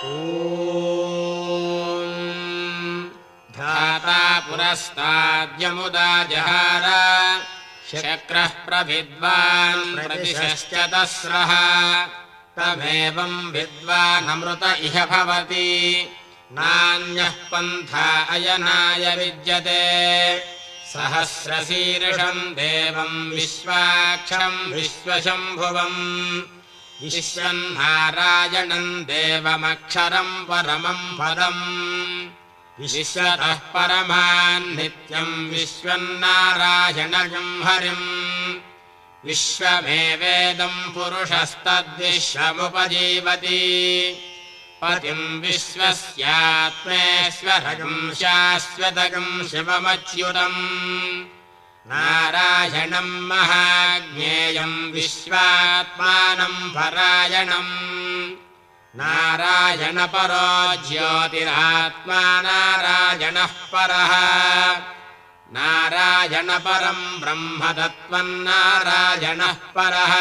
धाता पुरस्ताद्यमुदा जहार शक्रः प्रविद्वान् प्रतिशश्च तस्रः तमेवं विद्वानमृत इह भवति नान्यः पन्था अयनाय विद्यते सहस्रशीर्षं देवं विश्वाक्षं विश्वशम्भुवम् विश्वन्नारायणं देवमक्षरं परमं पदम् विश्वतः परमान्नित्यं विश्वन्नारायणं हरिम् विश्वमेवेदं पुरुषस्तद्विश्वमुपजीवति पतिं विश्वस्यात्मेश्वरगं शाश्वतगं शिवमच्युतम् नारायणं महाज्ञेयं विश्वात्मानं परायणम् नारायणपरो ज्योतिरात्मा नारायणः परः नारायणपरं ब्रह्मतत्त्वं नारायणः परः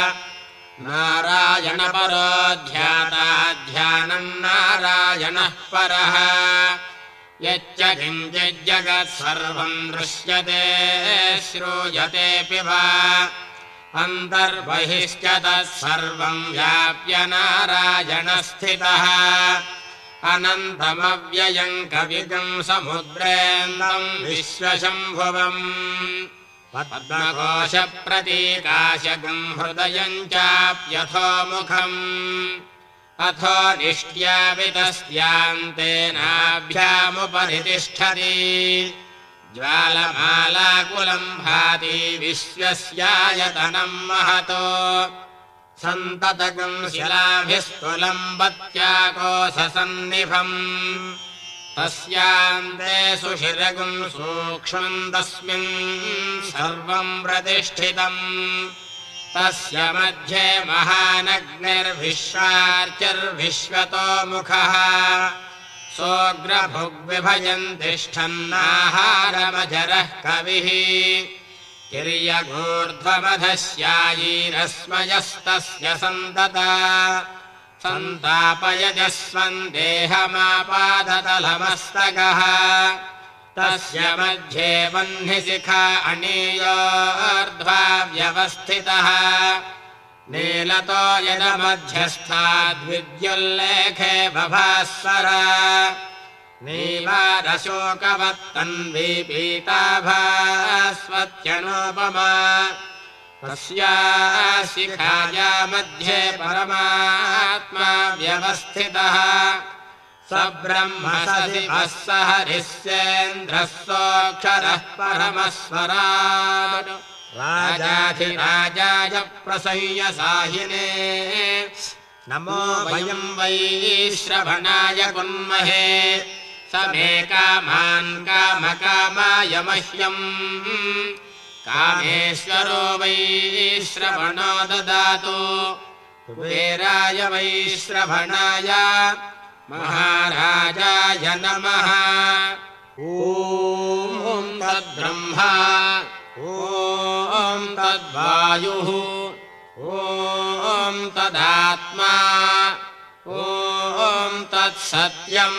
नारायणपरो ध्याता ध्यानं नारायणः परः यच्च किञ्चिज्जगत् सर्वं दृश्यते श्रूयतेऽपि वा अन्तर्बहिश्च तत्सर्वं व्याप्य नारायणस्थितः अनन्तमव्ययं कविगं समुद्रेन्दं विश्वशम्भुवम् पद्मकोशप्रतीकाशकं हृदयं चाप्यथोमुखम् अथो निष्ट्यावितस्यान्तेनाभ्यामुपरि तिष्ठति ज्वालमालाकुलं भाति विश्वस्यायतनं महतो सन्ततगं शिलाभिस्तुलं बत्याकोशसन्निभम् तस्यान्ते सुशिरगं सूक्ष्मं तस्मिन् सर्वं प्रतिष्ठितम् तस्य मध्ये महानग्निर्विश्वार्चिर्विश्वतो मुखः सोऽग्रभुग्विभजन् तिष्ठन्नाहारमजरः कविः किर्यगूर्ध्वमधस्यायीरस्मयस्तस्य सन्तता सन्तापयजस्वन् देहमापादतलमस्तकः तस्य मध्ये वह्निशिखा अणीयोर्ध्वा व्यवस्थितः नीलतो यदमध्यस्थाद्विद्युल्लेखे बभास्वर नीलारशोकवत्तन्वी पीताभास्वत्यनुपमा तस्याः शिखाया मध्ये परमात्मा व्यवस्थितः स ब्रह्म स शिवः स हरिश्चेन्द्रः सोऽक्षरः परमस्वराट् राजाधिराजाय प्रसंयसाहिने नमो वयं वै श्रवणाय कुर्महे स मे कामान् कामकामाय मह्यम् कामेश्वरो वै श्रवणो ददातु कुबेराय वै श्रवणाय महाराजाय नमः ॐ तद्ब्रह्मा ॐ तद्वायुः ॐ तदात्मा ॐ तत्सत्यम्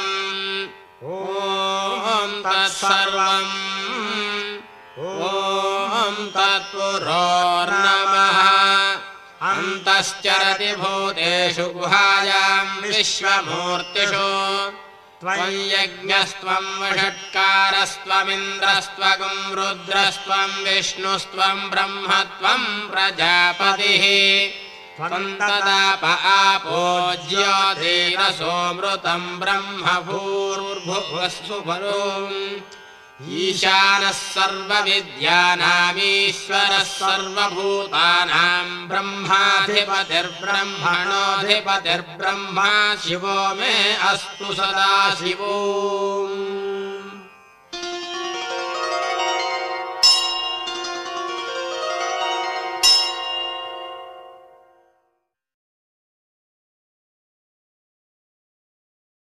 ॐ तत्सर्वम् ॐ तत्पुरोर्नमः अन्तश्चरति भूतेषु गुहायां विश्वमूर्तिषु त्वं यज्ञस्त्वं वषट्कारस्त्वमिन्द्रस्त्वं रुद्रस्त्वं विष्णुस्त्वं ब्रह्मत्वं प्रजापतिः त्वं तदाप आपो ज्योतिरसोऽमृतं ब्रह्म भूर्भुवस्सु वरुन् ईशानः सर्वविद्यानामीश्वरः सर्वभूतानां ब्रह्माधिपतिर्ब्रह्मणोऽधिपतिर्ब्रह्मा शिवो मे अस्तु सदा शिवो।